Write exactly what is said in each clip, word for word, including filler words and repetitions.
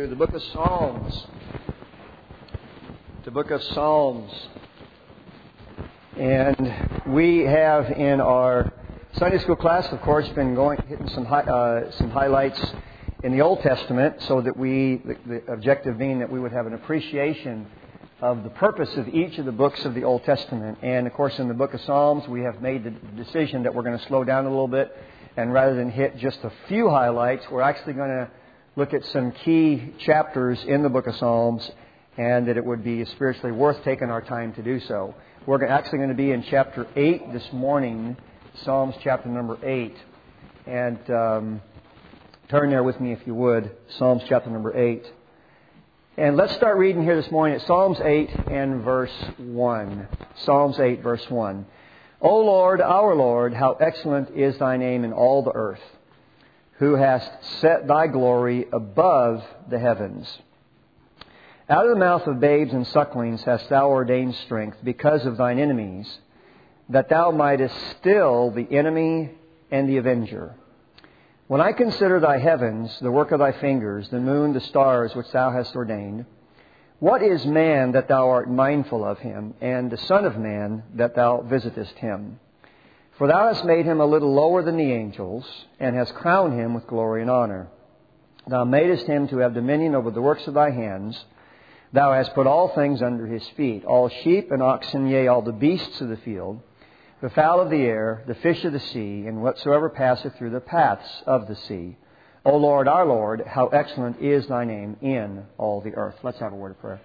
to the book of Psalms. The book of Psalms. And we have in our Sunday school class, of course, been going hitting some hi, uh, some highlights in the Old Testament, so that we, the, the objective being that we would have an appreciation of the purpose of each of the books of the Old Testament. And of course, in the book of Psalms, we have made the decision that we're going to slow down a little bit, and rather than hit just a few highlights, we're actually going to look at some key chapters in the book of Psalms, and that it would be spiritually worth taking our time to do so. We're actually going to be in chapter eight this morning, Psalms chapter number eight. And um, turn there with me if you would, Psalms chapter number eight. And let's start reading here this morning at Psalms eight and verse one. Psalms eight, verse one. O Lord, our Lord, how excellent is Thy name in all the earth, who hast set Thy glory above the heavens. Out of the mouth of babes and sucklings hast Thou ordained strength because of Thine enemies, that Thou mightest still the enemy and the avenger. When I consider Thy heavens, the work of Thy fingers, the moon, the stars which Thou hast ordained, what is man that Thou art mindful of him, and the Son of Man that Thou visitest him? For Thou hast made him a little lower than the angels, and hast crowned him with glory and honor. Thou madest him to have dominion over the works of Thy hands. Thou hast put all things under his feet, all sheep and oxen, yea, all the beasts of the field, the fowl of the air, the fish of the sea, and whatsoever passeth through the paths of the sea. O Lord, our Lord, how excellent is Thy name in all the earth. Let's have a word of prayer.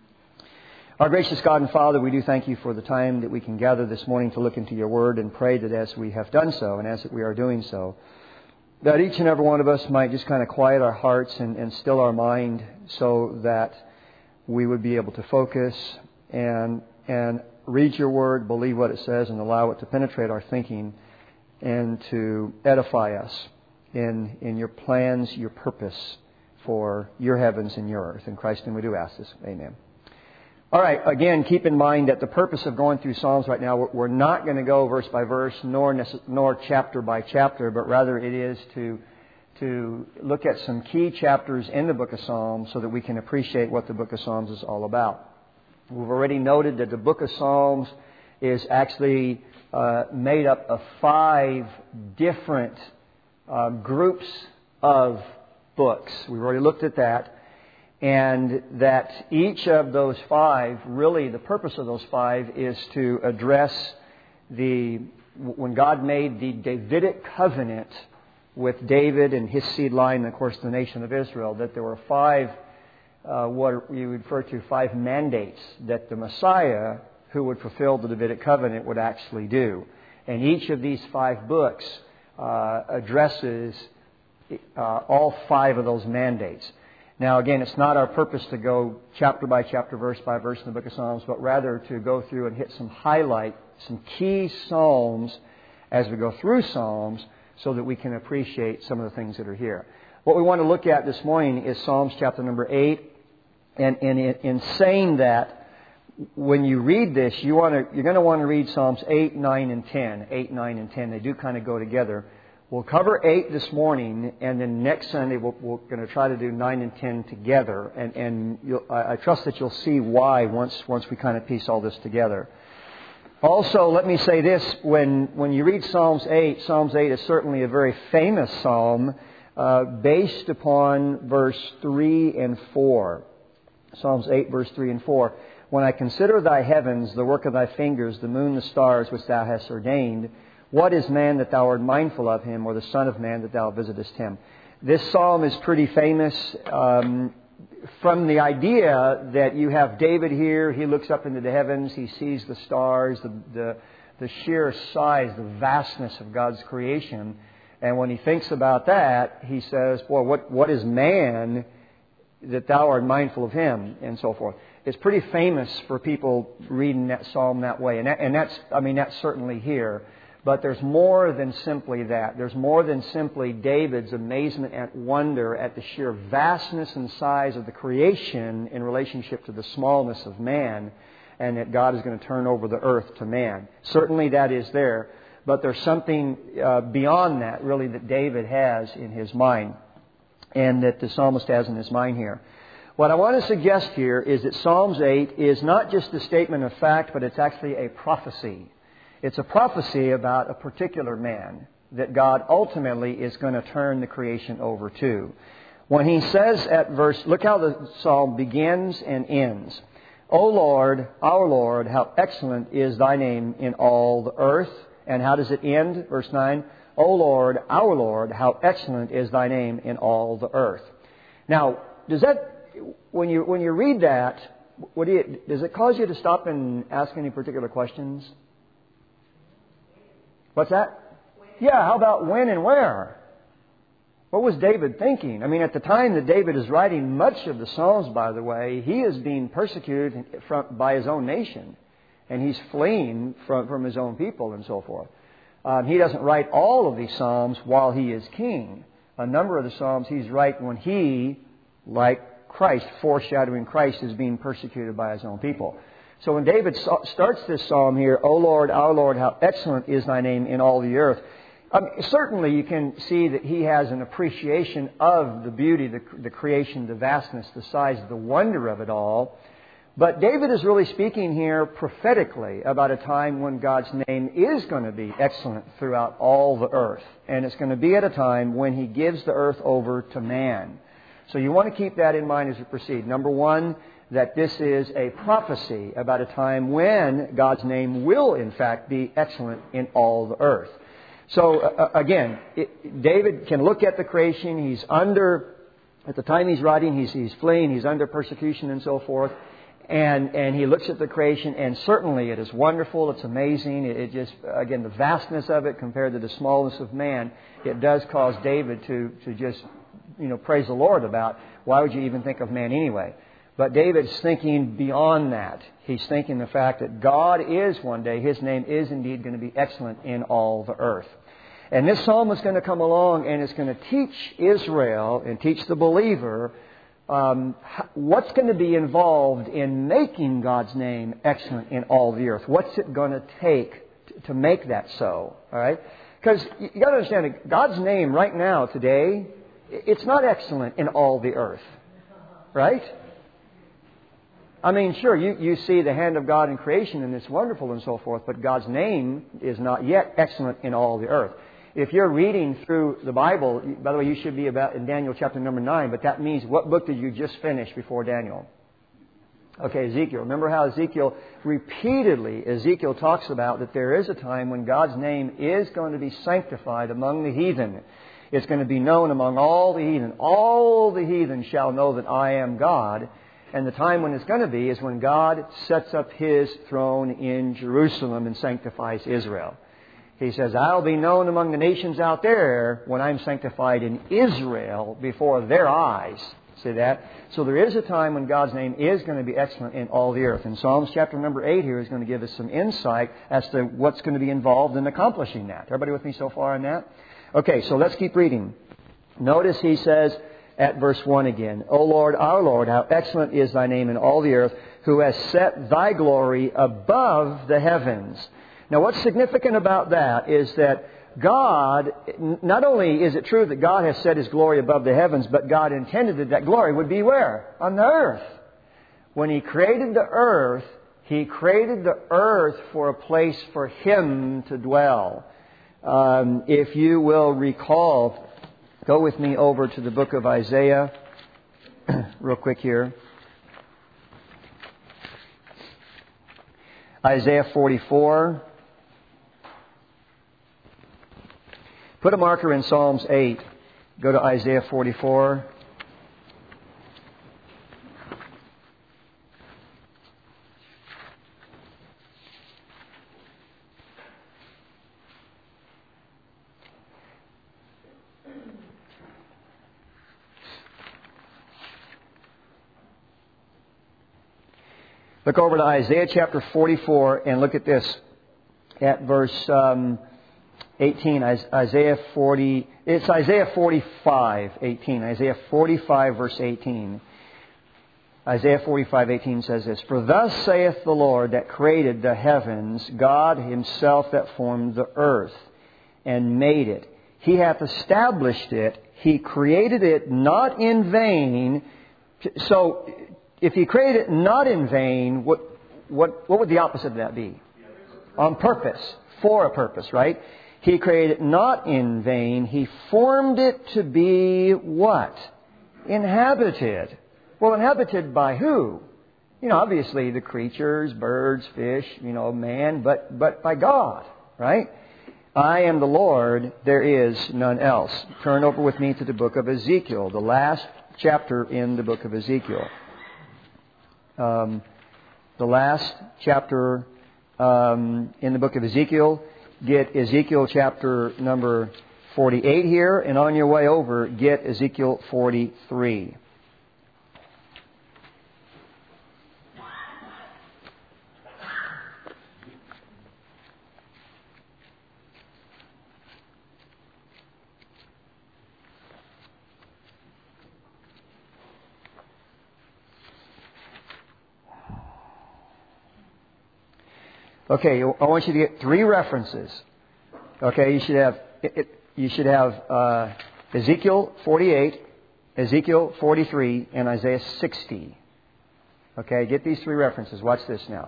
Our gracious God and Father, we do thank You for the time that we can gather this morning to look into Your Word, and pray that as we have done so, and as we are doing so, that each and every one of us might just kind of quiet our hearts and, and still our mind, so that we would be able to focus and and read Your Word, believe what it says, and allow it to penetrate our thinking and to edify us in in Your plans, Your purpose for Your heavens and Your earth. In Christ's name we do ask this. Amen. All right, again, keep in mind that the purpose of going through Psalms right now, we're not going to go verse by verse, nor nor chapter by chapter, but rather it is to to look at some key chapters in the book of Psalms so that we can appreciate what the book of Psalms is all about. We've already noted that the book of Psalms is actually uh, made up of five different uh, groups of books. We've already looked at that. And that each of those five, really the purpose of those five is to address the, when God made the Davidic covenant with David and his seed line, and of course the nation of Israel, that there were five, uh, what you would refer to, five mandates that the Messiah, who would fulfill the Davidic covenant, would actually do. And each of these five books uh, addresses uh, all five of those mandates. Now, again, it's not our purpose to go chapter by chapter, verse by verse in the book of Psalms, but rather to go through and hit some highlight, some key psalms as we go through Psalms, so that we can appreciate some of the things that are here. What we want to look at this morning is Psalms chapter number eight. And, and in, in saying that, when you read this, you want to, you're going to want to read Psalms eight, nine, and ten. eight, nine, and ten. They do kind of go together. We'll cover eight this morning, and then next Sunday we'll, we're going to try to do nine and ten together. And, and you'll, I, I trust that you'll see why once once we kind of piece all this together. Also, let me say this. When, when you read Psalms eight, Psalms eight is certainly a very famous psalm uh, based upon verse three and four. Psalms eight, verse three and four. When I consider Thy heavens, the work of Thy fingers, the moon, the stars, which Thou hast ordained, what is man that Thou art mindful of him, or the Son of Man that Thou visitest him? This psalm is pretty famous um, from the idea that you have David here. He looks up into the heavens. He sees the stars, the, the, the sheer size, the vastness of God's creation. And when he thinks about that, he says, boy, what, what is man that Thou art mindful of him, and so forth. It's pretty famous for people reading that psalm that way. And, that, and that's, I mean, that's certainly here. But there's more than simply that. There's more than simply David's amazement and wonder at the sheer vastness and size of the creation in relationship to the smallness of man, and that God is going to turn over the earth to man. Certainly that is there. But there's something uh, beyond that, really, that David has in his mind. and that the psalmist has in his mind here. What I want to suggest here is that Psalms eight is not just a statement of fact, but it's actually a prophecy. It's a prophecy about a particular man that God ultimately is going to turn the creation over to. When he says at verse, look how the psalm begins and ends. O Lord, our Lord, how excellent is thy name in all the earth. And how does it end? Verse nine. O Lord, our Lord, how excellent is thy name in all the earth. Now, does that, when you when you read that, what do you, does it cause you to stop and ask any particular questions? What's that? Yeah, how about when and where? What was David thinking? I mean, at the time that David is writing much of the Psalms, by the way, he is being persecuted from, by his own nation. And he's fleeing from, from his own people and so forth. Um, he doesn't write all of these Psalms while he is king. A number of the Psalms he's writing when he, like Christ, foreshadowing Christ, is being persecuted by his own people. So when David starts this psalm here, O Lord, our Lord, how excellent is thy name in all the earth. Um, certainly you can see that he has an appreciation of the beauty, the, the creation, the vastness, the size, the wonder of it all. But David is really speaking here prophetically about a time when God's name is going to be excellent throughout all the earth. And it's going to be at a time when he gives the earth over to man. So you want to keep that in mind as we proceed. Number one, that this is a prophecy about a time when God's name will, in fact, be excellent in all the earth. So, uh, again, it, David can look at the creation. He's under, at the time he's writing, he's, he's fleeing, he's under persecution and so forth. And, and he looks at the creation, and certainly it is wonderful, it's amazing. It, it just, again, the vastness of it compared to the smallness of man, it does cause David to, to just, you know, praise the Lord about, why would you even think of man anyway? But David's thinking beyond that. He's thinking the fact that God is one day, his name is indeed going to be excellent in all the earth. And this psalm is going to come along and it's going to teach Israel and teach the believer um, what's going to be involved in making God's name excellent in all the earth. What's it going to take to make that so? All right? Because you got to understand that God's name right now, today, it's not excellent in all the earth. Right? I mean, sure, you, you see the hand of God in creation and it's wonderful and so forth, but God's name is not yet excellent in all the earth. If you're reading through the Bible, by the way, you should be about in Daniel chapter number nine, but that means what book did you just finish before Daniel? Okay, Ezekiel. Remember how Ezekiel, repeatedly, Ezekiel talks about that there is a time when God's name is going to be sanctified among the heathen. It's going to be known among all the heathen. All the heathen shall know that I am God. And the time when it's going to be is when God sets up his throne in Jerusalem and sanctifies Israel. He says, I'll be known among the nations out there when I'm sanctified in Israel before their eyes. See that? So there is a time when God's name is going to be excellent in all the earth. And Psalms chapter number eight here is going to give us some insight as to what's going to be involved in accomplishing that. Everybody with me so far on that? Okay, so let's keep reading. Notice he says at verse one again, O Lord, our Lord, how excellent is thy name in all the earth, who has set thy glory above the heavens. Now, what's significant about that is that God, not only is it true that God has set his glory above the heavens, but God intended that that glory would be where? On the earth. When he created the earth, he created the earth for a place for him to dwell. Um, if you will recall, go with me over to the book of Isaiah, real quick here. Isaiah forty-four. Put a marker in Psalms eight. Go to Isaiah forty-four. Look over to Isaiah chapter forty-four and look at this at verse um, eighteen. Isaiah forty. It's Isaiah forty-five, eighteen. Isaiah forty-five, verse eighteen. Isaiah forty-five, eighteen says this: For thus saith the Lord that created the heavens, God himself that formed the earth and made it. He hath established it. He created it not in vain. So, if He created it not in vain, what, what, what would the opposite of that be? On purpose. For a purpose, right? He created it not in vain. He formed it to be what? Inhabited. Well, inhabited by who? You know, obviously the creatures, birds, fish, you know, man, but, but by God, right? I am the Lord, there is none else. Turn over with me to the book of Ezekiel, the last chapter in the book of Ezekiel. Um, the last chapter um, in the book of Ezekiel. Get Ezekiel chapter number forty-eight here, and on your way over, get Ezekiel forty-three. Okay, I want you to get three references. Okay, you should have it, it, you should have uh, Ezekiel forty-eight, Ezekiel forty-three, and Isaiah sixty. Okay, get these three references. Watch this now.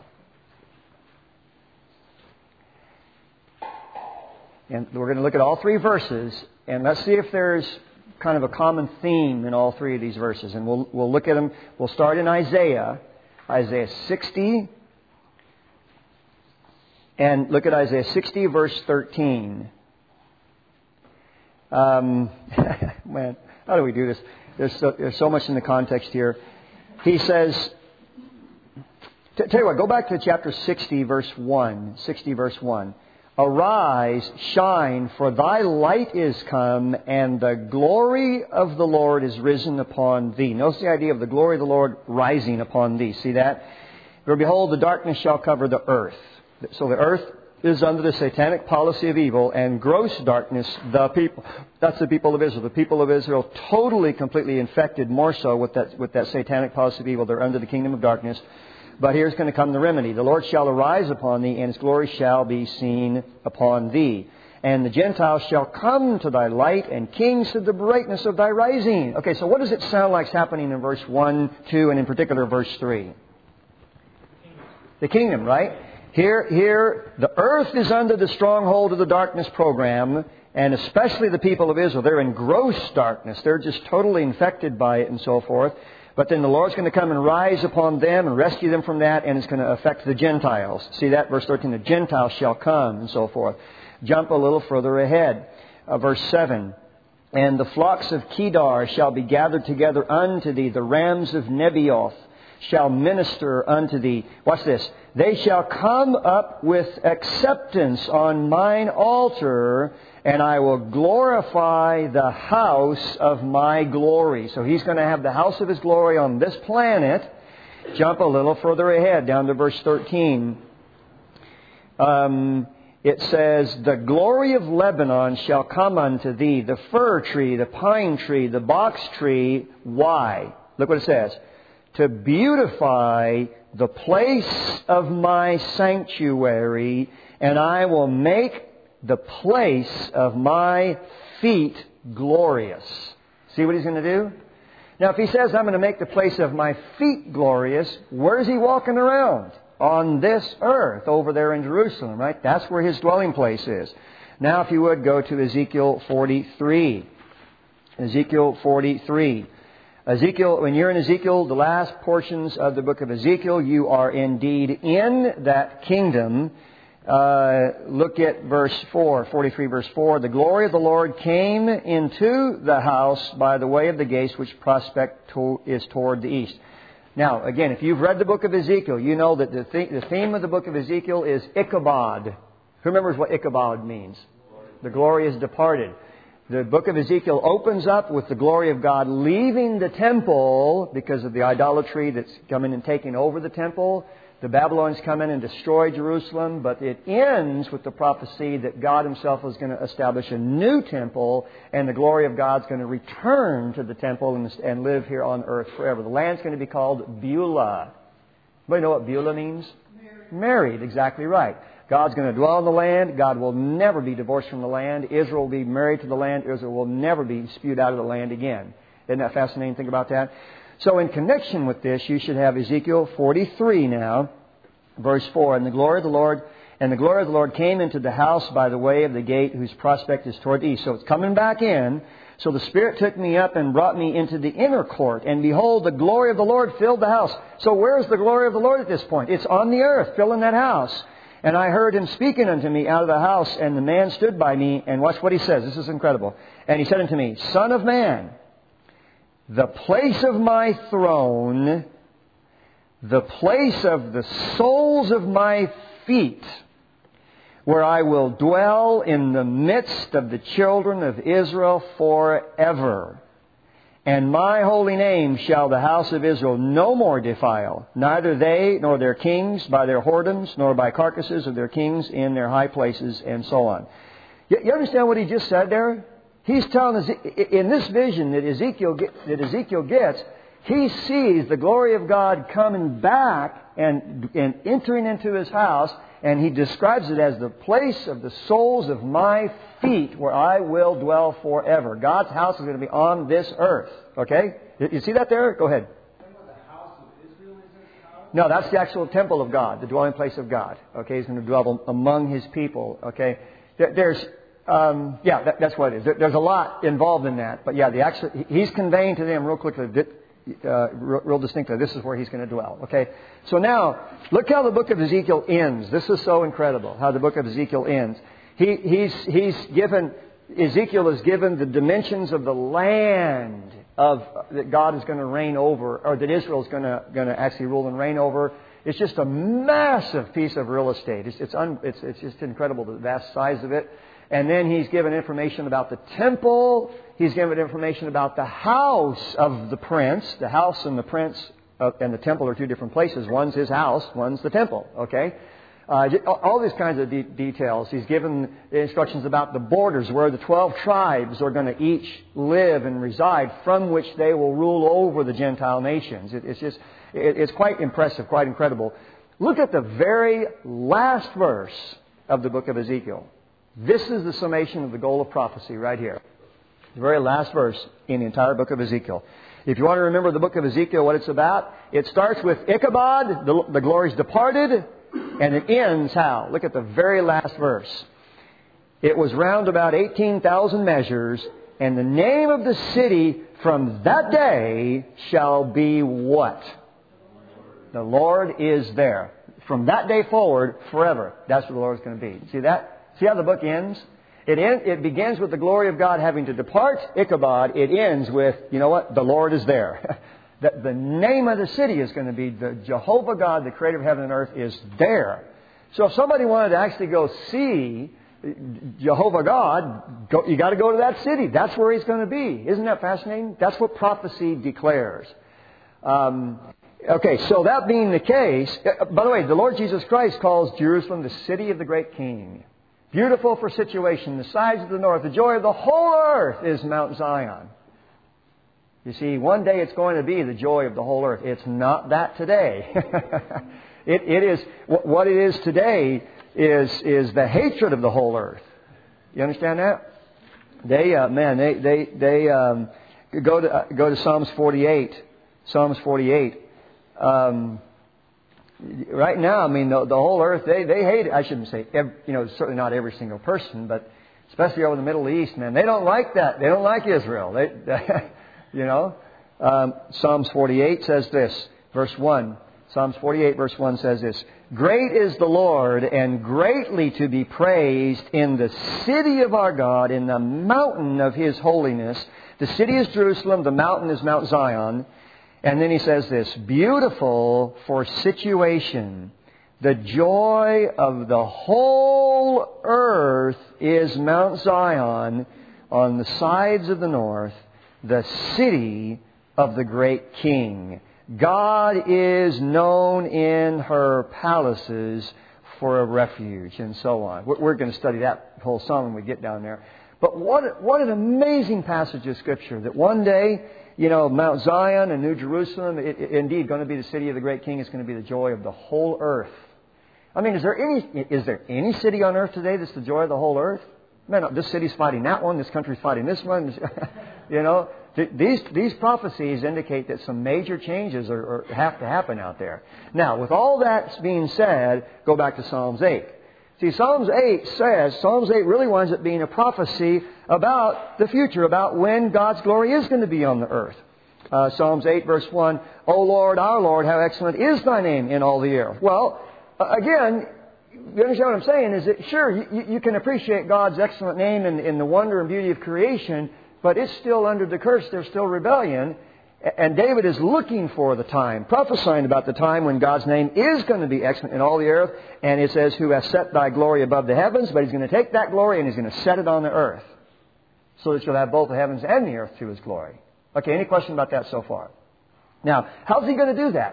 And we're going to look at all three verses, and let's see if there's kind of a common theme in all three of these verses. And we'll we'll look at them. We'll start in Isaiah, Isaiah sixty. And look at Isaiah sixty, verse thirteen. Um, man, how do we do this? There's so, there's so much in the context here. He says, t- tell you what, go back to chapter sixty, verse one. sixty, verse one. Arise, shine, for thy light is come, and the glory of the Lord is risen upon thee. Notice the idea of the glory of the Lord rising upon thee. See that? For behold, the darkness shall cover the earth. So the earth is under the satanic policy of evil, and gross darkness, the people. That's the people of Israel. The people of Israel totally, completely infected, more so with that, with that satanic policy of evil. They're under the kingdom of darkness. But here's going to come the remedy. The Lord shall arise upon thee, and His glory shall be seen upon thee. And the Gentiles shall come to thy light, and kings to the brightness of thy rising. Okay, so what does it sound like is happening in verse one, two, and in particular verse three? The kingdom, right? Here, here, the earth is under the stronghold of the darkness program, and especially the people of Israel. They're in gross darkness. They're just totally infected by it and so forth. But then the Lord's going to come and rise upon them and rescue them from that, and it's going to affect the Gentiles. See that? Verse thirteen, the Gentiles shall come and so forth. Jump a little further ahead. Uh, verse seven. And the flocks of Kedar shall be gathered together unto thee. The rams of Nebaioth shall minister unto thee. Watch this. They shall come up with acceptance on mine altar, and I will glorify the house of my glory. So He's going to have the house of His glory on this planet. Jump a little further ahead, down to verse thirteen. Um, it says, the glory of Lebanon shall come unto thee, the fir tree, the pine tree, the box tree. Why? Look what it says. To beautify the place of my sanctuary, and I will make the place of my feet glorious. See what He's going to do? Now, if He says, I'm going to make the place of my feet glorious, where's He walking around? On this earth, over there in Jerusalem, right? That's where His dwelling place is. Now, if you would, go to Ezekiel forty-three. Ezekiel forty-three. Ezekiel, when you're in Ezekiel, the last portions of the book of Ezekiel, you are indeed in that kingdom. Uh, look at verse four, forty-three verse four. The glory of the Lord came into the house by the way of the gates, which prospect to, is toward the east. Now, again, if you've read the book of Ezekiel, you know that the, th- the theme of the book of Ezekiel is Ichabod. Who remembers what Ichabod means? The glory is departed. The book of Ezekiel opens up with the glory of God leaving the temple because of the idolatry that's coming and taking over the temple. The Babylonians come in and destroy Jerusalem, but it ends with the prophecy that God Himself is going to establish a new temple, and the glory of God's going to return to the temple and, and live here on earth forever. The land's going to be called Beulah. Anybody know what Beulah means? Married. Married, exactly right. God's going to dwell in the land. God will never be divorced from the land. Israel will be married to the land. Israel will never be spewed out of the land again. Isn't that fascinating? Think about that. So in connection with this, you should have Ezekiel forty-three now, verse four. And the glory of the Lord, and the glory of the Lord came into the house by the way of the gate whose prospect is toward the east. So it's coming back in. So the Spirit took me up and brought me into the inner court. And behold, the glory of the Lord filled the house. So where is the glory of the Lord at this point? It's on the earth, filling that house. And I heard Him speaking unto me out of the house. And the man stood by me. And watch what He says. This is incredible. And He said unto me, Son of man, the place of my throne, the place of the soles of my feet, where I will dwell in the midst of the children of Israel forever. And my holy name shall the house of Israel no more defile, neither they nor their kings by their whoredoms, nor by carcasses of their kings in their high places, and so on. You understand what he just said there? He's telling us, in this vision that Ezekiel, that Ezekiel gets, he sees the glory of God coming back and, and entering into his house, and he describes it as the place of the soles of my feet where I will dwell forever. God's house is going to be on this earth. Okay? You see that there? Go ahead. No, that's the actual temple of God, the dwelling place of God. Okay? He's going to dwell among His people. Okay? There's, um, yeah, that, that's what it is. There's a lot involved in that. But yeah, the actual, He's conveying to them real quickly, Uh, real, real distinctly, this is where He's going to dwell. Okay, so now look how the book of Ezekiel ends. This is so incredible how the book of Ezekiel ends. He, he's he's given Ezekiel is given the dimensions of the land of that God is going to reign over, or that Israel is going to going to actually rule and reign over. It's just a massive piece of real estate. It's it's un, it's, it's just incredible, the vast size of it. And then he's given information about the temple. He's given information about the house of the prince. The house and the prince uh, and the temple are two different places. One's his house, one's the temple. Okay? Uh, all these kinds of de- details. He's given instructions about the borders where the twelve tribes are going to each live and reside, from which they will rule over the Gentile nations. It, it's just, it, it's quite impressive, quite incredible. Look at the very last verse of the book of Ezekiel. This is the summation of the goal of prophecy right here. The very last verse in the entire book of Ezekiel. If you want to remember the book of Ezekiel, what it's about, it starts with Ichabod, the, the glory's departed, and it ends how? Look at the very last verse. It was round about eighteen thousand measures, and the name of the city from that day shall be what? The Lord is there. From that day forward, forever. That's what the Lord is going to be. See that? See how the book ends? It end, it begins with the glory of God having to depart, Ichabod. It ends with, you know what? The Lord is there. the, the name of the city is going to be the Jehovah God, the creator of heaven and earth, is there. So if somebody wanted to actually go see Jehovah God, go, you got to go to that city. That's where He's going to be. Isn't that fascinating? That's what prophecy declares. Um, okay, so that being the case, by the way, the Lord Jesus Christ calls Jerusalem the city of the great King. Beautiful for situation, the sides of the north, the joy of the whole earth is Mount Zion. You see, one day it's going to be the joy of the whole earth. It's not that today. it, it is what it is today is is the hatred of the whole earth. You understand that? They uh, man, they they they um, go to uh, go to Psalms forty-eight. Psalms forty-eight. Um, Right now, I mean, the, the whole earth, they, they hate it. I shouldn't say, every, you know, certainly not every single person, but especially over the Middle East, man, they don't like that. They don't like Israel. They, they you know, um, Psalms forty-eight says this, verse one. Psalms forty-eight, verse one says this, Great is the Lord, and greatly to be praised in the city of our God, in the mountain of His holiness. The city is Jerusalem, the mountain is Mount Zion. And then he says this, beautiful for situation. The joy of the whole earth is Mount Zion on the sides of the north, the city of the great King. God is known in her palaces for a refuge, and so on. We're going to study that whole psalm when we get down there. But what, what an amazing passage of Scripture that one day, you know, Mount Zion and New Jerusalem, it, it, indeed going to be the city of the great King. It's going to be the joy of the whole earth. I mean, is there any is there any city on earth today that's the joy of the whole earth? Man, this city's fighting that one, this country's fighting this one. You know, these these prophecies indicate that some major changes are, are, have to happen out there. Now, with all that being said, go back to Psalms eight. See, Psalms eight says, Psalms eight really winds up being a prophecy about the future, about when God's glory is going to be on the earth. Uh, Psalms eight, verse one, O Lord, our Lord, how excellent is Thy name in all the earth. Well, uh, again, you understand what I'm saying? Is that, sure, you, you can appreciate God's excellent name and, and the wonder and beauty of creation, but it's still under the curse. There's still rebellion. And David is looking for the time, prophesying about the time when God's name is going to be excellent in all the earth. And it says, who has set Thy glory above the heavens, but He's going to take that glory and He's going to set it on the earth, so that you'll have both the heavens and the earth to His glory. Okay, any question about that so far? Now, how's He going to do that?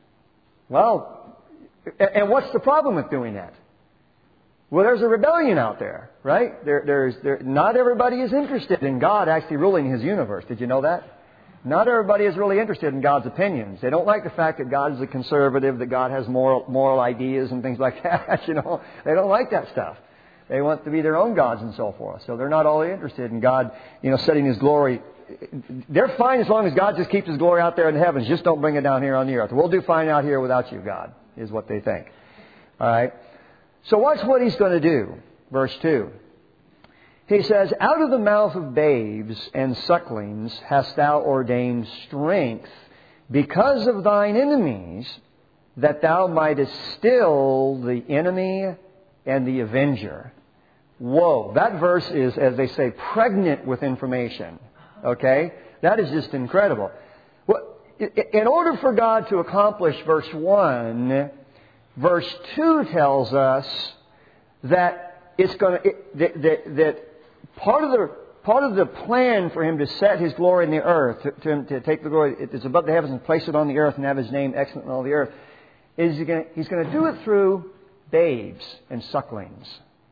Well, and what's the problem with doing that? Well, there's a rebellion out there, right? There, there's, there, not everybody is interested in God actually ruling His universe. Did you know that? Not everybody is really interested in God's opinions. They don't like the fact that God is a conservative, that God has moral, moral ideas and things like that. You know, they don't like that stuff. They want to be their own gods and so forth. So they're not all interested in God, you know, setting His glory. They're fine as long as God just keeps His glory out there in the heavens. Just don't bring it down here on the earth. We'll do fine out here without you, God, is what they think. All right. So watch what He's going to do. Verse two. He says, out of the mouth of babes and sucklings hast Thou ordained strength because of Thine enemies, that Thou mightest still the enemy and the avenger. Whoa, that verse is, as they say, pregnant with information. Okay? That is just incredible. Well, in order for God to accomplish verse one, verse two tells us that it's going to, that, that, that part of the part of the plan for Him to set His glory in the earth, to, to, to take the glory that's above the heavens and place it on the earth and have His name excellent in all the earth, is He's going to, he's going to do it through babes and sucklings.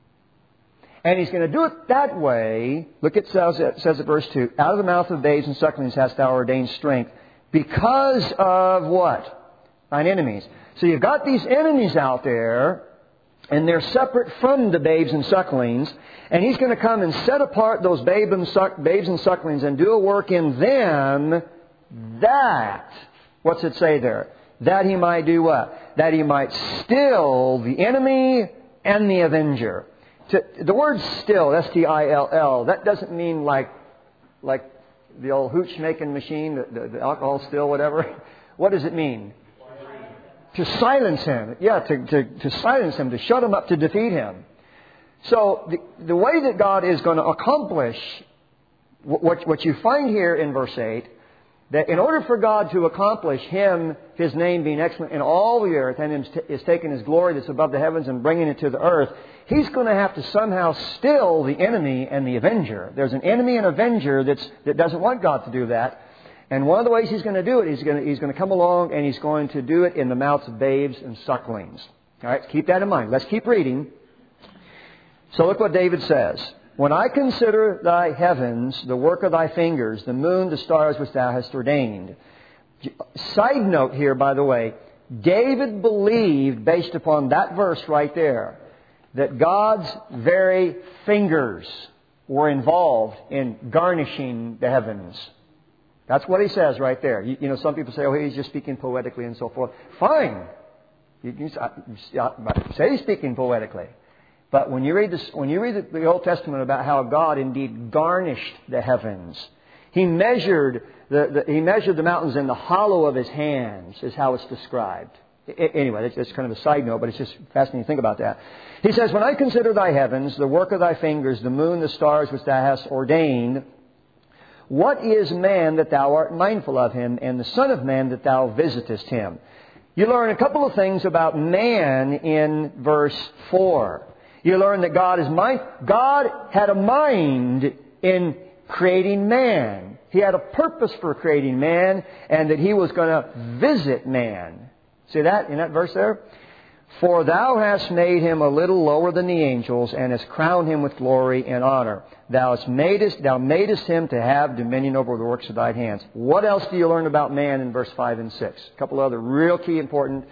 And He's going to do it that way. Look, it says, it says at verse two, out of the mouth of babes and sucklings hast Thou ordained strength because of what? Thine enemies. So you've got these enemies out there, and they're separate from the babes and sucklings. And He's going to come and set apart those babe and suck, babes and sucklings and do a work in them that, what's it say there? That He might do what? That He might still the enemy and the avenger. To, the word still, S T I L L, that doesn't mean like like the old hooch making machine, the, the, the alcohol still, whatever. What does it mean? To silence him. Yeah, to, to, to silence him, to shut him up, to defeat him. So the, the way that God is going to accomplish what, what you find here in verse eight, that in order for God to accomplish Him, His name being excellent in all the earth, and Him is taking His glory that's above the heavens and bringing it to the earth, He's going to have to somehow still the enemy and the avenger. There's an enemy and avenger that's, that doesn't want God to do that. And one of the ways He's going to do it, He's going to, he's going to come along and He's going to do it in the mouths of babes and sucklings. All right, keep that in mind. Let's keep reading. So look what David says. When I consider Thy heavens, the work of Thy fingers, the moon, the stars which Thou hast ordained. Side note here, by the way, David believed, based upon that verse right there, that God's very fingers were involved in garnishing the heavens. That's what he says right there. You, you know, some people say, oh, he's just speaking poetically and so forth. Fine. You can say he's speaking poetically. But when you read this, when you read the Old Testament about how God indeed garnished the heavens, He measured the, the He measured the mountains in the hollow of His hands, is how it's described. Anyway, that's, that's kind of a side note, but it's just fascinating to think about that. He says, when I consider Thy heavens, the work of Thy fingers, the moon, the stars which Thou hast ordained, what is man that Thou art mindful of him, and the Son of Man that Thou visitest him? You learn a couple of things about man in verse four. You learn that God is mind. God had a mind in creating man. He had a purpose for creating man, and that He was going to visit man. See that in that verse there? For Thou hast made him a little lower than the angels, and hast crowned him with glory and honor. Thou hast madest, thou madest him to have dominion over the works of Thy hands. What else do you learn about man in verse five and six? A couple other real key important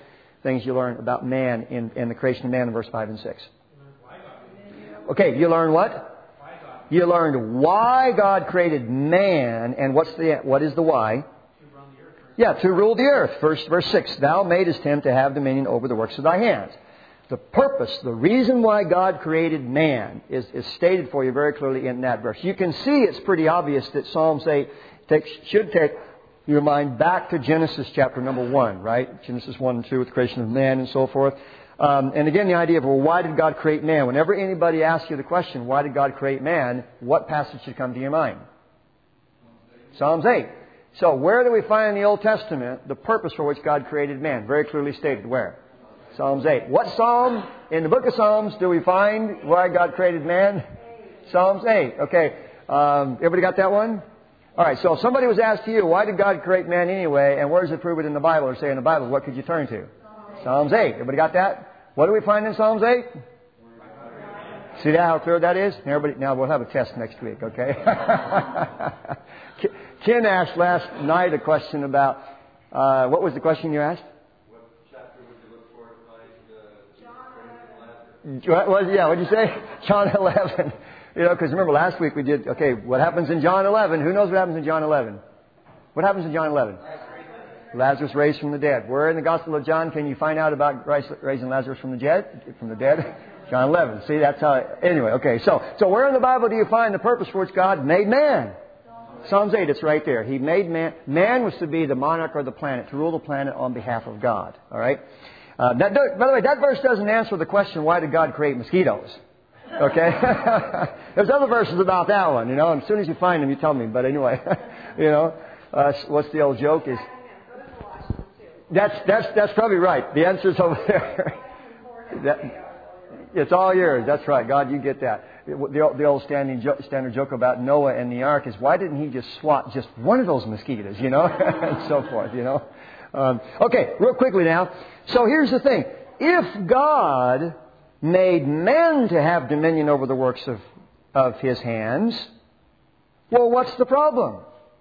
things you learn about man in, in the creation of man in verse five and six? Okay, you learn what? You learned why God created man, and what's the what is the why? Yeah, to rule the earth. Verse, verse six, thou madest him to have dominion over the works of thy hands. The purpose, the reason why God created man is, is stated for you very clearly in that verse. You can see it's pretty obvious that Psalms eight takes, should take your mind back to Genesis chapter number one, right? Genesis one and two with the creation of man and so forth. Um, and again, the idea of, well, why did God create man? Whenever anybody asks you the question, why did God create man? What passage should come to your mind? Psalms eight. So where do we find in the Old Testament the purpose for which God created man? Very clearly stated. Where? Psalms eight. What psalm in the book of Psalms do we find why God created man? Psalms eight. Okay. Um, everybody got that one? All right. So if somebody was asked to you, why did God create man anyway? And where does it prove it in the Bible or say in the Bible? What could you turn to? Psalms eight. Everybody got that? What do we find in Psalms eight? See that, how clear that is? Everybody, now we'll have a test next week, okay? Ken asked last night a question about, uh, what was the question you asked? What chapter would you look for to find uh, John eleven? What was, yeah, what did you say? John eleven. You know, because remember last week we did, okay, what happens in John eleven? Who knows what happens in John eleven? What happens in John eleven? Lazarus raised from the dead. Where in the Gospel of John can you find out about raising Lazarus from the dead? From the dead? John eleven. See, that's how... Anyway, okay. So, so where in the Bible do you find the purpose for which God made man? Psalms eight, it's right there. He made man... Man was to be the monarch of the planet, to rule the planet on behalf of God. All right? Uh, that, by the way, that verse doesn't answer the question, why did God create mosquitoes? Okay? There's other verses about that one, you know. And as soon as you find them, you tell me. But anyway, you know, uh, what's the old joke is... That's that's that's probably right. The answer's over there. that, it's all yours. That's right. God, you get that. The, the old standing jo- standard joke about Noah and the ark is, why didn't he just swat just one of those mosquitoes, you know, and so forth, you know. Um, okay, real quickly now. So here's the thing. If God made men to have dominion over the works of, of His hands, well, what's the problem?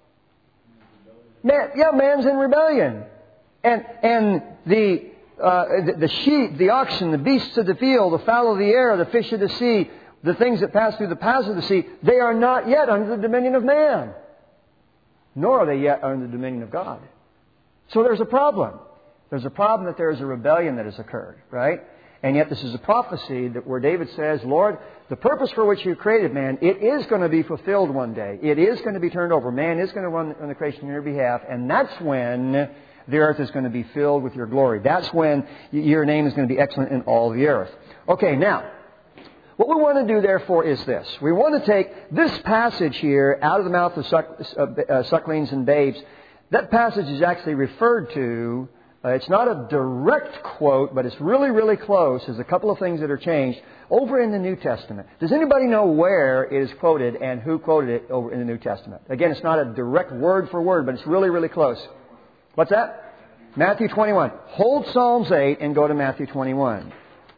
Man, yeah, man's in rebellion. And and the, uh, the the sheep, the oxen, the beasts of the field, the fowl of the air, the fish of the sea, the things that pass through the paths of the sea, they are not yet under the dominion of man. Nor are they yet under the dominion of God. So there's a problem. There's a problem that there is a rebellion that has occurred, right? And yet this is a prophecy that where David says, Lord, the purpose for which you created man, it is going to be fulfilled one day. It is going to be turned over. Man is going to run on the creation on your behalf. And that's when the earth is going to be filled with your glory. That's when your name is going to be excellent in all the earth. Okay, now, what we want to do, therefore, is this. We want to take this passage here out of the mouth of suck, uh, sucklings and babes. That passage is actually referred to. Uh, it's not a direct quote, but it's really, really close. There's a couple of things that are changed over in the New Testament. Does anybody know where it is quoted and who quoted it over in the New Testament? Again, it's not a direct word for word, but it's really, really close. What's that? Matthew twenty-one. Hold Psalms eight and go to Matthew twenty-one.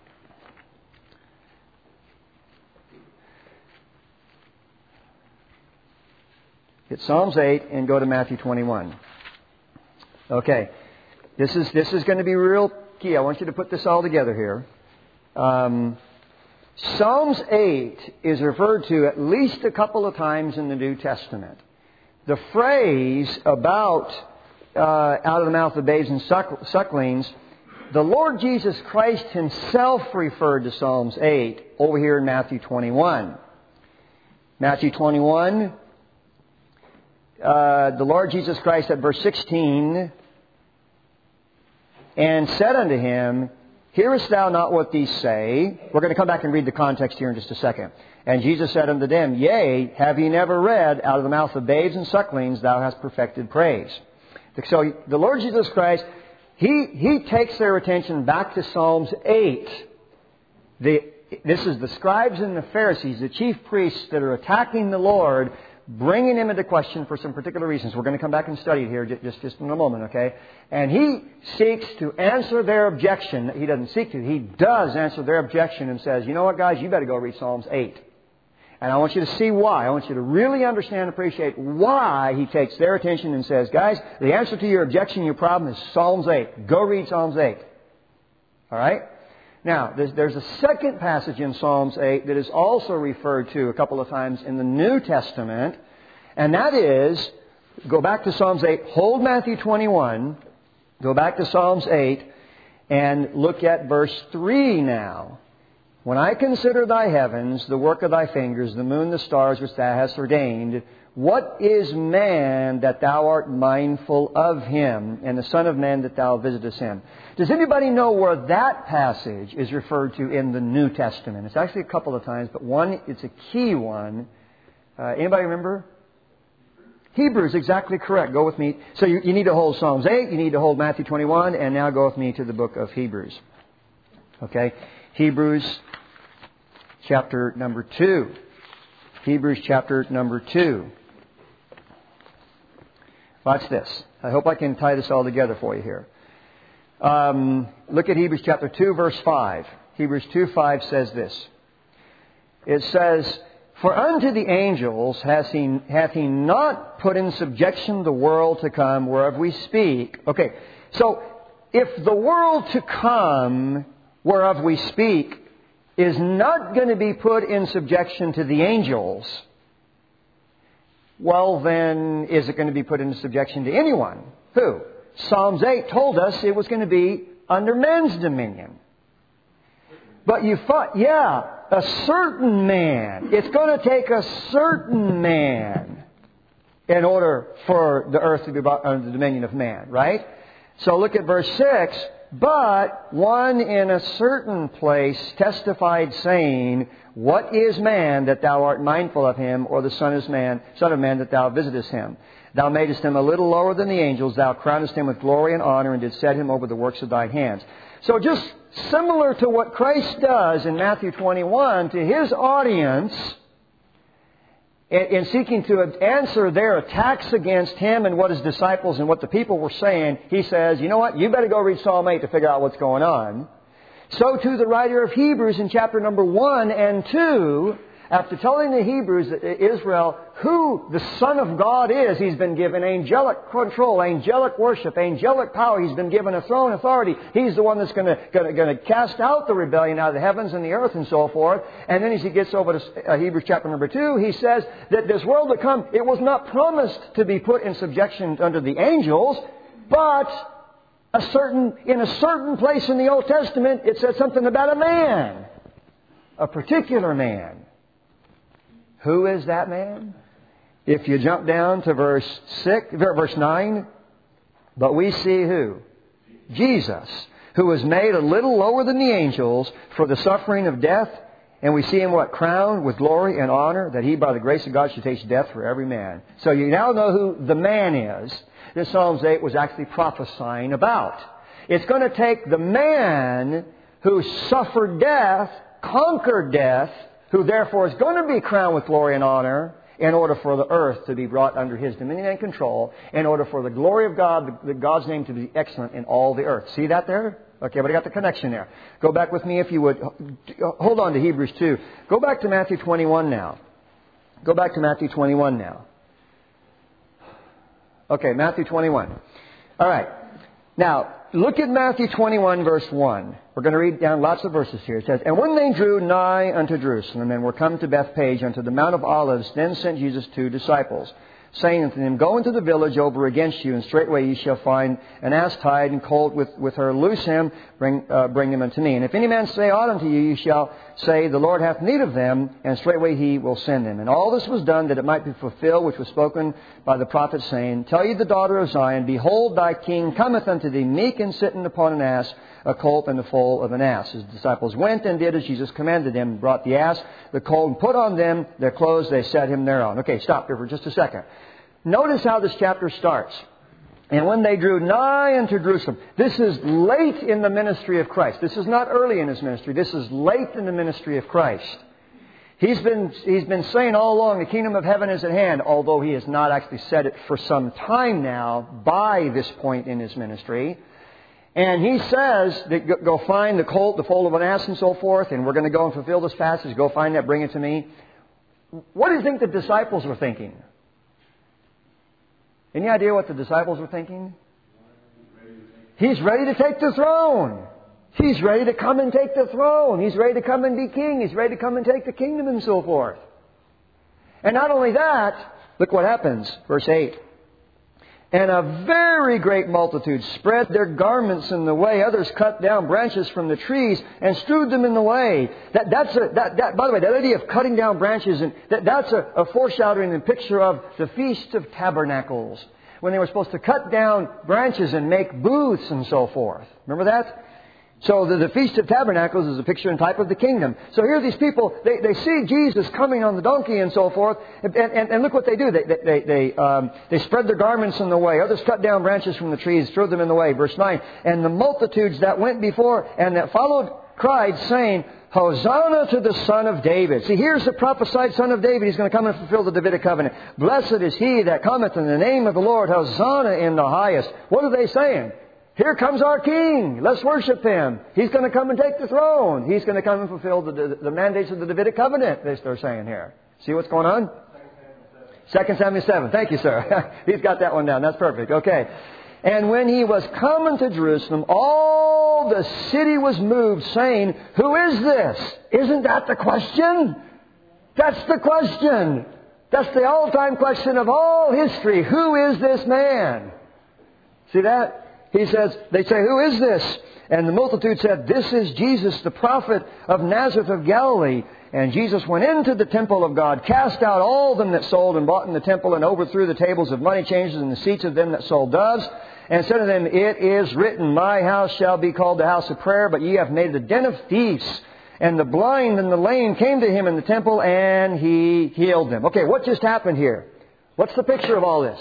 Hit Psalms eight and go to Matthew twenty-one. Okay. This is this is going to be real key. I want you to put this all together here. Um, Psalms eight is referred to at least a couple of times in the New Testament. The phrase about Uh, out of the mouth of babes and suck- sucklings, the Lord Jesus Christ Himself referred to Psalms eight over here in Matthew twenty-one. Matthew twenty-one, uh, the Lord Jesus Christ at verse sixteen, and said unto him, Hearest thou not what these say? We're going to come back and read the context here in just a second. And Jesus said unto them, Yea, have ye never read, out of the mouth of babes and sucklings thou hast perfected praise. So the Lord Jesus Christ, He He takes their attention back to Psalms eight. The, this is the scribes and the Pharisees, the chief priests that are attacking the Lord, bringing Him into question for some particular reasons. We're going to come back and study it here just, just in a moment, okay? And He seeks to answer their objection. He doesn't seek to. He does answer their objection and says, you know what, guys, you better go read Psalms eight. And I want you to see why. I want you to really understand and appreciate why He takes their attention and says, guys, the answer to your objection, your problem is Psalms eight. Go read Psalms eight. All right? Now, there's, there's a second passage in Psalms eight that is also referred to a couple of times in the New Testament, and that is, go back to Psalms eight, hold Matthew twenty-one, go back to Psalms eight, and look at verse three now. When I consider thy heavens, the work of thy fingers, the moon, the stars which thou hast ordained, what is man that thou art mindful of him, and the Son of Man that thou visitest him? Does anybody know where that passage is referred to in the New Testament? It's actually a couple of times, but one, it's a key one. Uh, anybody remember? Hebrews, exactly correct. Go with me. So you, you need to hold Psalms eight, you need to hold Matthew twenty-one, and now go with me to the book of Hebrews. Okay? Hebrews chapter number two. Hebrews chapter number two. Watch this. I hope I can tie this all together for you here. Um, look at Hebrews chapter two, verse five. Hebrews two five says this. It says, For unto the angels hath he, hath he not put in subjection the world to come whereof we speak. Okay, so if the world to come whereof we speak is not going to be put in subjection to the angels, well then, is it going to be put into subjection to anyone? Who? Psalms eight told us it was going to be under man's dominion. But you thought, yeah, a certain man. It's going to take a certain man in order for the earth to be brought under the dominion of man, right? So look at verse six. But one in a certain place testified, saying, What is man that thou art mindful of him, or the Son is man, Son of Man that thou visitest him? Thou madest him a little lower than the angels. Thou crownest him with glory and honor, and didst set him over the works of thine hands. So just similar to what Christ does in Matthew twenty-one to His audience, in seeking to answer their attacks against Him and what His disciples and what the people were saying, He says, you know what, you better go read Psalm eight to figure out what's going on. So too the writer of Hebrews in chapter number one and two, after telling the Hebrews, Israel, who the Son of God is, He's been given angelic control, angelic worship, angelic power. He's been given a throne authority. He's the one that's going to, going to, going to cast out the rebellion out of the heavens and the earth and so forth. And then as he gets over to uh, Hebrews chapter number two, he says that this world to come, it was not promised to be put in subjection under the angels, but a certain, in a certain place in the Old Testament, it says something about a man, a particular man. Who is that man? If you jump down to verse six, verse nine, but we see who? Jesus, who was made a little lower than the angels for the suffering of death, and we see Him what? Crowned with glory and honor, that He by the grace of God should taste death for every man. So you now know who the man is that Psalms eight was actually prophesying about. It's going to take the man who suffered death, conquered death, who therefore is going to be crowned with glory and honor, in order for the earth to be brought under His dominion and control, in order for the glory of God, the God's name to be excellent in all the earth. See that there? Okay, but I got the connection there. Go back with me if you would. Hold on to Hebrews two. Go back to Matthew twenty-one now. Go back to Matthew twenty-one now. Okay, Matthew twenty-one. All right. Now, look at Matthew twenty-one, verse one. We're going to read down lots of verses here. It says, And when they drew nigh unto Jerusalem, and were come to Bethpage, unto the Mount of Olives, then sent Jesus two disciples, saying unto them, Go into the village over against you, and straightway ye shall find an ass tied and colt with, with her. Loose him, bring, uh, bring him unto me. And if any man say aught unto you, ye shall say, The Lord hath need of them, and straightway He will send them. And all this was done that it might be fulfilled, which was spoken by the prophet, saying, Tell ye the daughter of Zion, Behold, thy king cometh unto thee, meek and sitting upon an ass, a colt and the foal of an ass. His disciples went and did as Jesus commanded them, brought the ass, the colt, and put on them their clothes. They set him thereon. Okay, stop here for just a second. Notice how this chapter starts. And when they drew nigh unto Jerusalem, this is late in the ministry of Christ. This is not early in His ministry. This is late in the ministry of Christ. He's been, he's been saying all along, the kingdom of heaven is at hand, although He has not actually said it for some time now by this point in His ministry. And He says that go find the colt, the foal of an ass, and so forth, and we're going to go and fulfill this passage. Go find that, bring it to me. What do you think the disciples were thinking? Any idea what the disciples were thinking? He's ready to take the throne. He's ready to come and take the throne. He's ready to come and be king. He's ready to come and take the kingdom and so forth. And not only that, look what happens. Verse eight. And a very great multitude spread their garments in the way. Others cut down branches from the trees and strewed them in the way. That, that's a, that, that, by the way, that idea of cutting down branches, and that, that's a, a foreshadowing and picture of the Feast of Tabernacles, when they were supposed to cut down branches and make booths and so forth. Remember that? So the, the Feast of Tabernacles is a picture and type of the kingdom. So here these people, they, they see Jesus coming on the donkey and so forth, and, and, and look what they do. They, they, they, um, they spread their garments in the way. Others cut down branches from the trees, threw them in the way. Verse nine, and the multitudes that went before and that followed cried, saying, Hosanna to the Son of David. See, here's the prophesied Son of David. He's going to come and fulfill the Davidic covenant. Blessed is he that cometh in the name of the Lord. Hosanna in the highest. What are they saying? Here comes our King. Let's worship Him. He's going to come and take the throne. He's going to come and fulfill the, the, the mandates of the Davidic covenant, they're saying here. See what's going on? Second Samuel seven. Thank you, sir. He's got that one down. That's perfect. Okay. And when he was come into Jerusalem, all the city was moved, saying, Who is this? Isn't that the question? That's the question. That's the all-time question of all history. Who is this man? See that? He says, they say, Who is this? And the multitude said, This is Jesus, the prophet of Nazareth of Galilee. And Jesus went into the temple of God, cast out all them that sold and bought in the temple, and overthrew the tables of money changers and the seats of them that sold doves, and said to them, It is written, My house shall be called the house of prayer, but ye have made it a den of thieves. And the blind and the lame came to him in the temple, and he healed them. Okay, what just happened here? What's the picture of all this?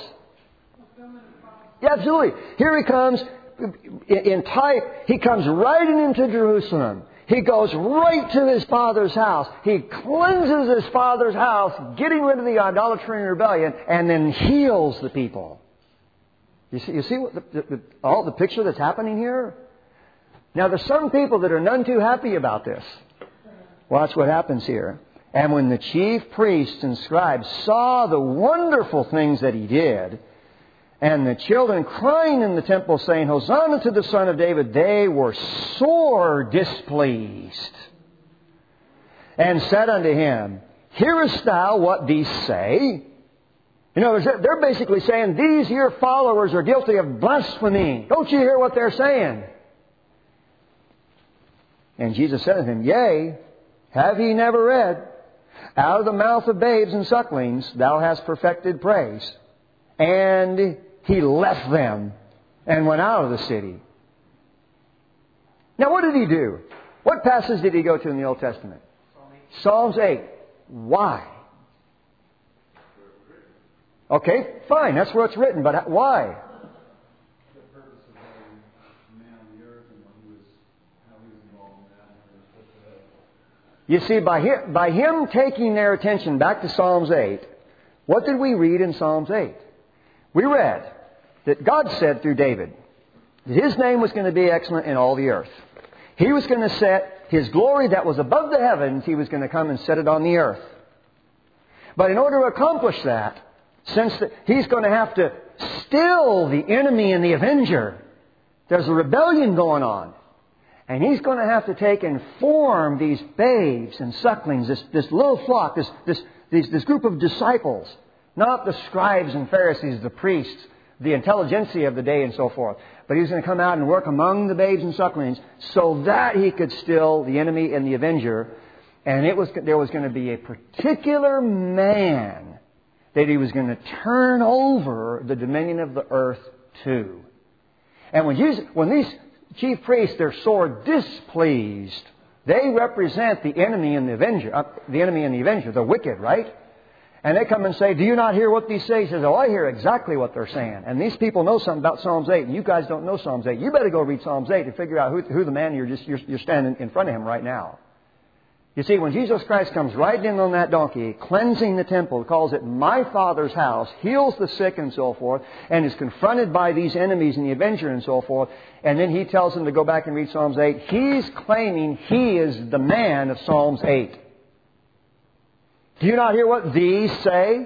Yeah, absolutely. Here he comes in type. He comes riding into Jerusalem. He goes right to his father's house. He cleanses his father's house, getting rid of the idolatry and rebellion, and then heals the people. You see, you see what the, the, the, all the picture that's happening here? Now, there's some people that are none too happy about this. Watch what happens here. And when the chief priests and scribes saw the wonderful things that he did, and the children crying in the temple, saying, Hosanna to the Son of David, they were sore displeased. And said unto him, Hearest thou what these say? In other words, they're basically saying, These your followers are guilty of blasphemy. Don't you hear what they're saying? And Jesus said unto him, Yea, have ye never read, Out of the mouth of babes and sucklings thou hast perfected praise. And he left them and went out of the city. Now what did he do? What passage did he go to in the Old Testament? Psalms eight. Why? Okay, fine. That's where it's written. But why? You see, by him, by him taking their attention back to Psalms eight, what did we read in Psalms eight? We read that God said through David that His name was going to be excellent in all the earth. He was going to set His glory that was above the heavens, He was going to come and set it on the earth. But in order to accomplish that, since the, He's going to have to still the enemy and the avenger, there's a rebellion going on. And He's going to have to take and form these babes and sucklings, this, this little flock, this, this, this, this group of disciples. Not the scribes and Pharisees, the priests, the intelligentsia of the day and so forth. But He was going to come out and work among the babes and sucklings so that He could still the enemy and the avenger. And it was there was going to be a particular man that He was going to turn over the dominion of the earth to. And when Jesus, when these chief priests, they're sore displeased, they represent the enemy and the avenger, uh, the enemy and the avenger, the wicked, right? And they come and say, Do you not hear what these say? He says, Oh, I hear exactly what they're saying. And these people know something about Psalms eight, and you guys don't know Psalms eight. You better go read Psalms eight to figure out who, who the man you're just you're, you're standing in front of him right now. You see, when Jesus Christ comes riding in on that donkey, cleansing the temple, calls it my Father's house, heals the sick and so forth, and is confronted by these enemies and the avenger and so forth, and then He tells them to go back and read Psalms eight, He's claiming He is the man of Psalms eight. Do you not hear what these say?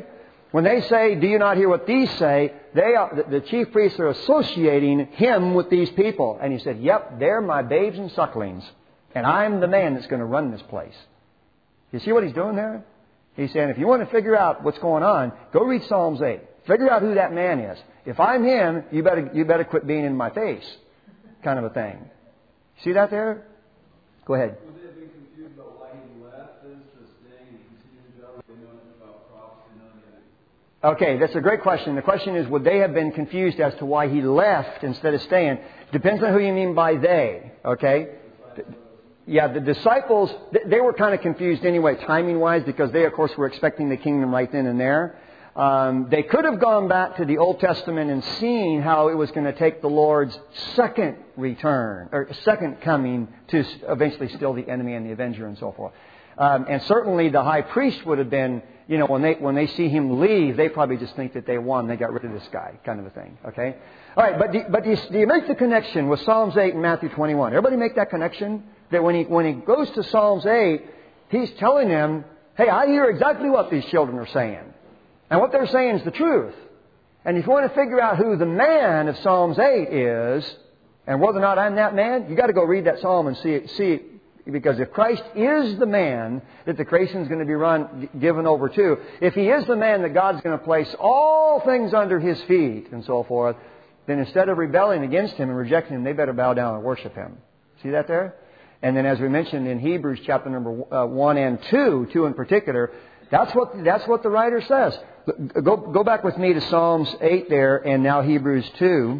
When they say, do you not hear what these say? They are, the, the chief priests are associating him with these people. And he said, yep, they're my babes and sucklings. And I'm the man that's going to run this place. You see what he's doing there? He's saying, if you want to figure out what's going on, go read Psalms eight. Figure out who that man is. If I'm him, you better, you better quit being in my face. Kind of a thing. See that there? Go ahead. Would they have been confused about why he left this to stay and continue to job? They know nothing about prophecy, none of that. Okay, that's a great question. The question is, would they have been confused as to why he left instead of staying? Depends on who you mean by they. Okay? Yeah, the disciples, they were kind of confused anyway, timing-wise, because they, of course, were expecting the kingdom right then and there. Um, they could have gone back to the Old Testament and seen how it was going to take the Lord's second return, or second coming to eventually still the enemy and the avenger and so forth. Um, and certainly the high priest would have been, you know, when they when they see him leave, they probably just think that they won. They got rid of this guy, kind of a thing. Okay? All right, but do, but do you, do you make the connection with Psalms eight and Matthew twenty-one? Everybody make that connection? That when he when he goes to Psalms eight, he's telling them, hey, I hear exactly what these children are saying. And what they're saying is the truth. And if you want to figure out who the man of Psalms eight is, and whether or not I'm that man, you got to go read that psalm and see it. See it. Because if Christ is the man that the creation is going to be run, given over to, if He is the man that God's going to place all things under His feet and so forth, then instead of rebelling against Him and rejecting Him, they better bow down and worship Him. See that there? And then as we mentioned in Hebrews chapter number uh, one and two, two in particular, that's what that's what the writer says. Go, go back with me to Psalms eight there and now Hebrews two.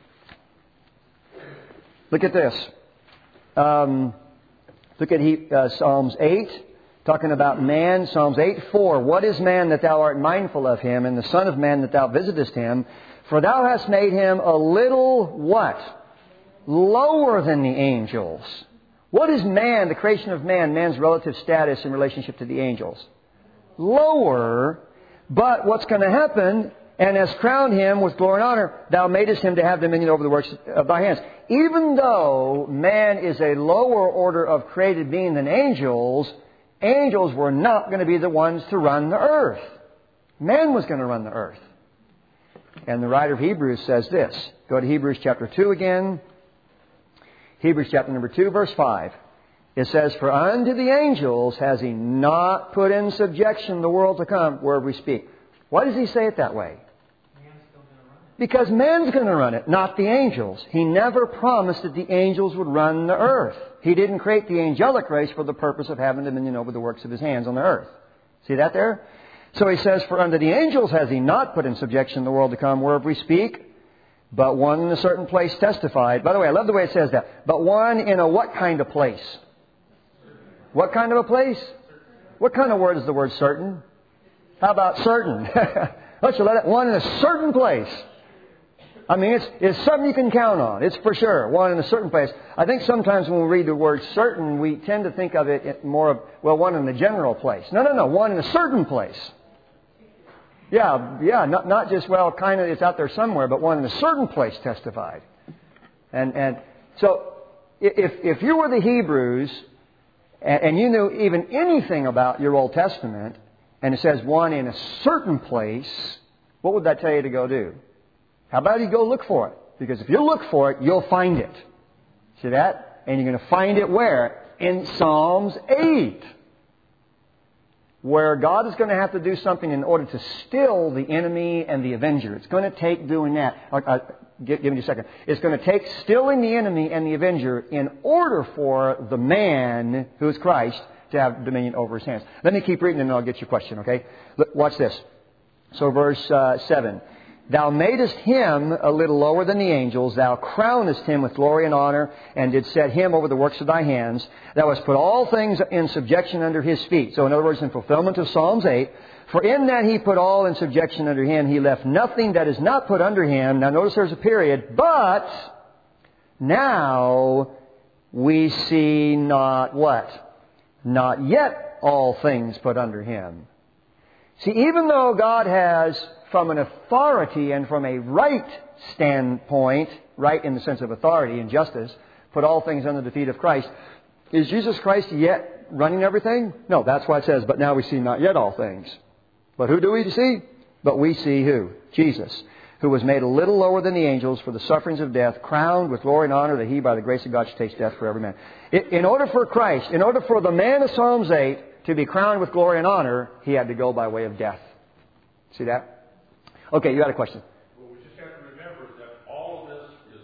Look at this. Um, look at he, uh, Psalms eight, talking about man. Psalms eight four. What is man that thou art mindful of him, and the son of man that thou visitest him? For thou hast made him a little what? Lower than the angels. What is man, the creation of man, man's relative status in relationship to the angels? Lower. But what's going to happen, and hast crowned him with glory and honor, thou madest him to have dominion over the works of thy hands. Even though man is a lower order of created being than angels, angels were not going to be the ones to run the earth. Man was going to run the earth. And the writer of Hebrews says this. Go to Hebrews chapter two again. Hebrews chapter number two, verse five. It says, for unto the angels has He not put in subjection the world to come, whereof we speak. Why does He say it that way? Man's still gonna run it. Because man's going to run it, not the angels. He never promised that the angels would run the earth. He didn't create the angelic race for the purpose of having dominion over the works of His hands on the earth. See that there? So He says, for unto the angels has He not put in subjection the world to come, whereof we speak. But one in a certain place testified. By the way, I love the way it says that. But one in a what kind of place? What kind of a place? What kind of word is the word certain? How about certain? Let's let it. One in a certain place. I mean, it's, it's something you can count on. It's for sure. One in a certain place. I think sometimes when we read the word certain, we tend to think of it more of, well, one in the general place. No, no, no. One in a certain place. Yeah, yeah. Not, not just, well, kind of it's out there somewhere, but one in a certain place testified. And, and so if, if you were the Hebrews, and you knew even anything about your Old Testament, and it says one in a certain place, what would that tell you to go do? How about you go look for it? Because if you look for it, you'll find it. See that? And you're going to find it where? In Psalms eight. Where God is going to have to do something in order to still the enemy and the avenger. It's going to take doing that. Uh, give, give me a second. It's going to take stilling the enemy and the avenger in order for the man, who is Christ, to have dominion over his hands. Let me keep reading and then I'll get your question, okay? Look, watch this. So verse uh, seven. Thou madest him a little lower than the angels. Thou crownest him with glory and honor, and didst set him over the works of thy hands. Thou hast put all things in subjection under his feet. So in other words, in fulfillment of Psalms eight, for in that He put all in subjection under Him, He left nothing that is not put under Him. Now notice there's a period. But now we see not what? Not yet all things put under Him. See, even though God has, from an authority and from a right standpoint, right in the sense of authority and justice, put all things under the feet of Christ, is Jesus Christ yet running everything? No, that's why it says, but now we see not yet all things. But who do we see? But we see who? Jesus, who was made a little lower than the angels for the sufferings of death, crowned with glory and honor, that He, by the grace of God, should taste death for every man. In order for Christ, in order for the man of Psalms eight to be crowned with glory and honor, He had to go by way of death. See that? Okay, you had a question. Well, we just have to remember that all of this is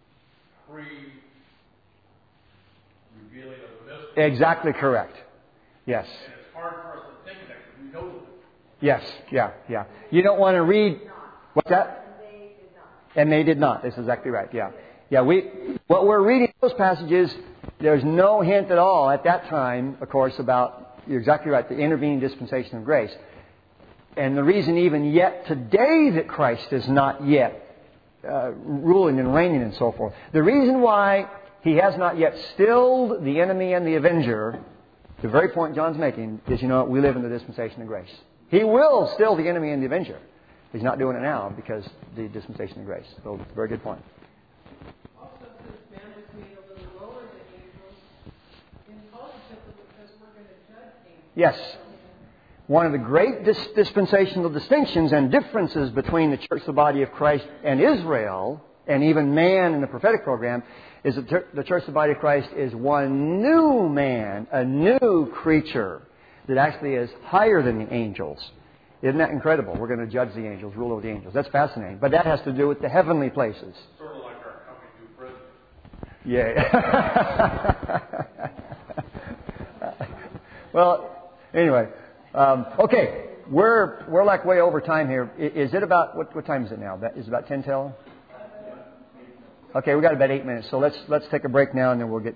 pre-revealing of the mystery. Exactly correct. Yes. And it's hard for us to think that because we know them. Yes, yeah, yeah. You don't want to read... What's that? And they did not. That's exactly right, yeah. Yeah, we... What we're reading in those passages, there's no hint at all at that time, of course, about... You're exactly right, the intervening dispensation of grace. And the reason even yet today that Christ is not yet uh, ruling and reigning and so forth. The reason why He has not yet stilled the enemy and the avenger, the very point John's making, is, you know, we live in the dispensation of grace. He will still the enemy and the avenger. He's not doing it now because the dispensation of grace. So, very good point. Also, since man was made a little lower than angels, intelligently because we're going to judge angels. Yes. One of the great dis- dispensational distinctions and differences between the church, the body of Christ, and Israel, and even man in the prophetic program, is that ter- the church, the body of Christ, is one new man, a new creature that actually is higher than the angels. Isn't that incredible? We're going to judge the angels, rule over the angels. That's fascinating. But that has to do with the heavenly places. Sort of like our coming new president. Yeah. Well, anyway. Um, okay. We're we're like way over time here. Is it about, what, what time is it now? Is it about ten till? Okay, we got about eight minutes. So let's let's take a break now and then we'll get